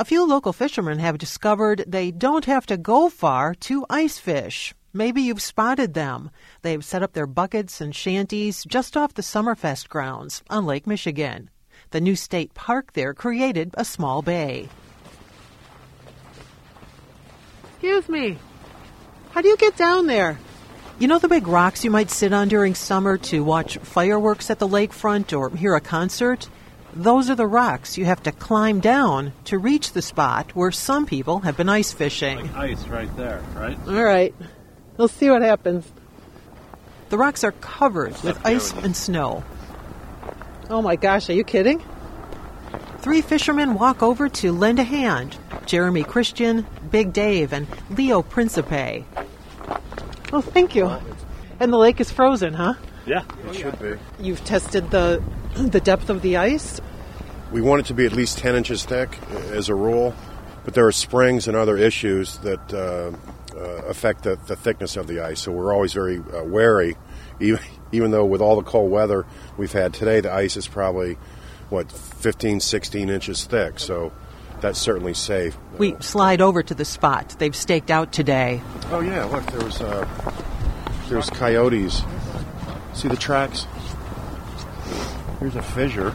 A few local fishermen have discovered they don't have to go far to ice fish. Maybe you've spotted them. They've set up their buckets and shanties just off the Summerfest grounds on Lake Michigan. The new state park there created a small bay. Excuse me. How do you get down there? You know the big rocks you might sit on during summer to watch fireworks at the lakefront or hear a concert? Those are the rocks you have to climb down to reach the spot where some people have been ice fishing. Like ice right there, right? All right. We'll see what happens. The rocks are covered with ice and snow. Oh my gosh, are you kidding? 3 fishermen walk over to lend a hand. Jeremy Christian, Big Dave, and Leo Principe. Oh, thank you. And the lake is frozen, huh? Yeah, it should be. You've tested the depth of the ice? We want it to be at least 10 inches thick as a rule, but there are springs and other issues that affect the thickness of the ice, so we're always very wary. Even though with all the cold weather we've had today, the ice is probably, 15, 16 inches thick, so that's certainly safe. We slide over to the spot they've staked out today. Oh yeah, look, there's coyotes. See the tracks? Here's a fissure.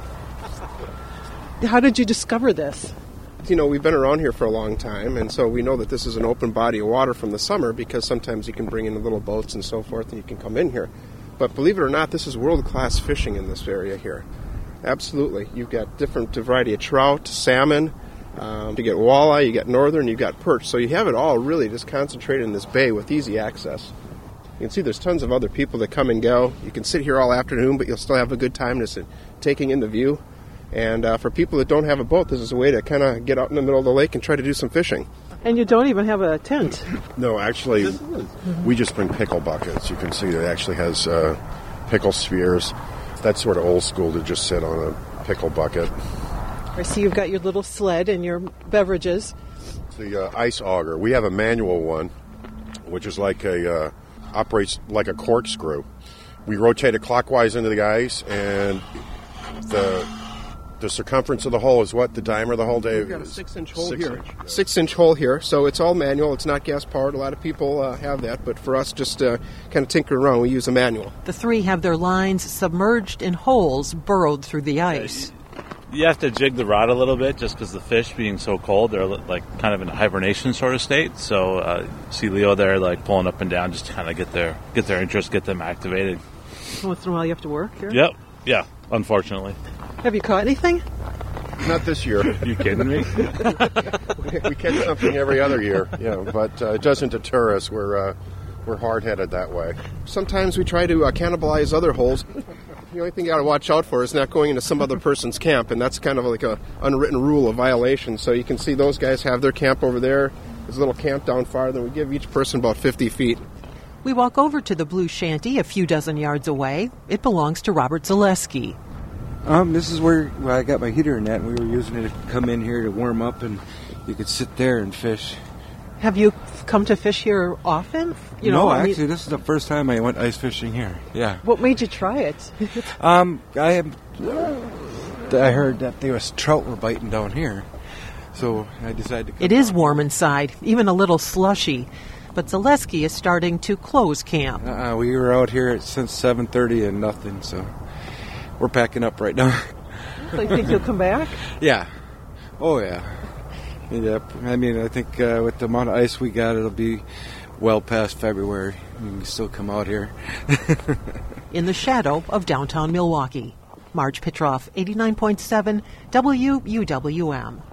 How did you discover this? We've been around here for a long time, and so we know that this is an open body of water from the summer because sometimes you can bring in the little boats and so forth and you can come in here. But believe it or not, this is world-class fishing in this area here. Absolutely. You've got different variety of trout, salmon, you get walleye, you got northern, you got perch. So you have it all really just concentrated in this bay with easy access. You can see there's tons of other people that come and go. You can sit here all afternoon, but you'll still have a good time just taking in the view. And for people that don't have a boat, this is a way to kind of get out in the middle of the lake and try to do some fishing. And you don't even have a tent. No, actually, we just bring pickle buckets. You can see it actually has pickle spheres. That's sort of old school to just sit on a pickle bucket. I see you've got your little sled and your beverages. It's the ice auger. We have a manual one, which is operates like a corkscrew. We rotate it clockwise into the ice, and the circumference of the hole is what? The diameter of the hole, Dave? We've got a 6-inch hole here. 6-inch hole here, so it's all manual. It's not gas-powered. A lot of people have that, but for us, just kind of tinker around, we use a manual. The 3 have their lines submerged in holes burrowed through the ice. You have to jig the rod a little bit just because the fish, being so cold, they're like kind of in a hibernation sort of state. So see Leo there like pulling up and down just to kind of get their interest, get them activated. Once in a while you have to work here? Yep. Yeah, unfortunately. Have you caught anything? Not this year. You kidding me? We catch something every other year, but it doesn't deter us. We're hard-headed that way. Sometimes we try to cannibalize other holes. The only thing you got to watch out for is not going into some other person's camp, and that's kind of like a unwritten rule of violation. So you can see those guys have their camp over there. There's a little camp down farther. We give each person about 50 feet. We walk over to the Blue Shanty a few dozen yards away. It belongs to Robert Zaleski. This is where I got my heater in that, and we were using it to come in here to warm up, and you could sit there and fish. Have you come to fish here often? Actually, this is the first time I went ice fishing here. Yeah. What made you try it? I heard that there was trout were biting down here, so I decided to come. It is warm inside, even a little slushy. But Zaleski is starting to close camp. We were out here since 7:30 and nothing, so we're packing up right now. So you think you'll come back? Yeah. Oh, yeah. Yep. I mean, I think with the amount of ice we got, it'll be well past February. You can still come out here. In the shadow of downtown Milwaukee. Marge Petroff, 89.7 WUWM.